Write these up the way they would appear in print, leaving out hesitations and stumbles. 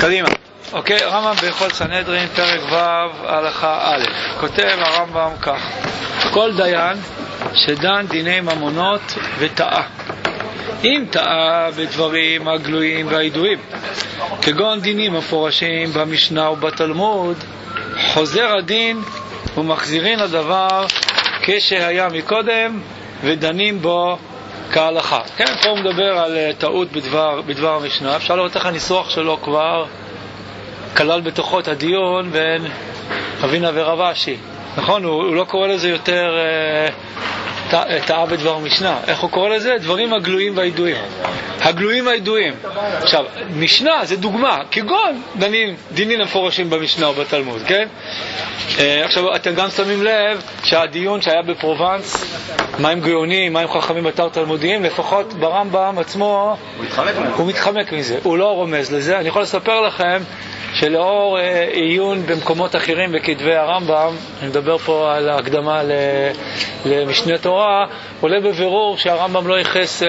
קדימה. אוקיי, רמב"ם בהלכות סנהדרין, פרק ו' הלכה א', כותב הרמב"ם כך: כל דיין שדן דיני ממונות וטעה, אם טעה בדברים הגלויים והידועים, כגון דינים מפורשים במשנה ובתלמוד, חוזר הדין ומחזירין הדבר כשהיה מקודם ודנים בו כהלכה. כן, פה הוא מדבר על טעות בדבר המשנה. אפשר לראות איך הניסוח שלו כבר כלל בתוכו את הדיון בין אבינה ורב אשי. נכון? הוא לא קורא לזה יותר טעה בדבר המשנה. איך הוא קורא לזה? דברים הגלויים והידועים. הגלויים והידועים. עכשיו, משנה זה דוגמה, כגון דינים המפורשים במשנה ובתלמוד, כן? עכשיו, אתם גם שמים לב שהדיון שהיה בפרובנס, מים גאונים, מים חכמים בתר תלמודיים, לפחות ברמב"ם עצמו, הוא מתחמק מזה. הוא לא רומז לזה. אני יכול לספר לכם שלאור עיון במקומות אחרים בכתבי הרמב"ם, אני מדבר פה על ההקדמה למשנה תורה, עולה בבירור שהרמב"ם לא ייחס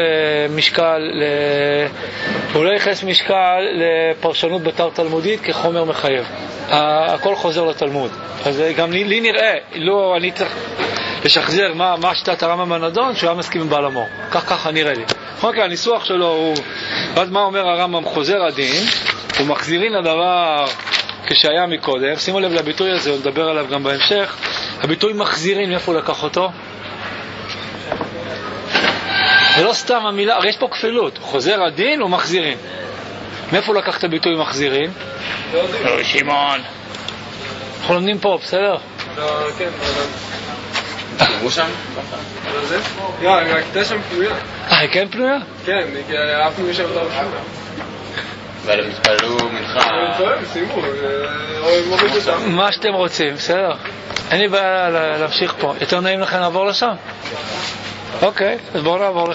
משקל לפרשנות בתר תלמודית כחומר מחייב. הכל חוזר לתלמוד. אז גם לי נראה, לא אני צריך לשחזר מה שיטת הרמב"ם הנדון, שהוא היה מסכים עם בעל המור. ככה נראה לי. אוקיי, הניסוח שלו הוא, אז מה אומר הרמב"ם? חוזר הדין ומחזירין הדבר כשהיה מקודם. שימו לב לביטוי הזה, הוא מדבר עליו גם בהמשך. הביטוי מחזירין, מאיפה הוא לקח אותו? ולא סתם המילה, הרי יש פה כפילות, חוזר הדין ומחזירין. מאיפה הוא לקח את הביטוי מחזירין? שמעון. אנחנו לומדים פה, בסדר? כן, אמרו שם? הכיתה שם פנויה. היא כן פנויה? כן, אף מי שם לא פנויה. אבל הם התפללו מנחה. סיימו, מה שאתם רוצים, בסדר? אין לי בעיה להמשיך פה. יותר נעים לכם לעבור לשם? אוקיי, אז בואו נעבור לשם.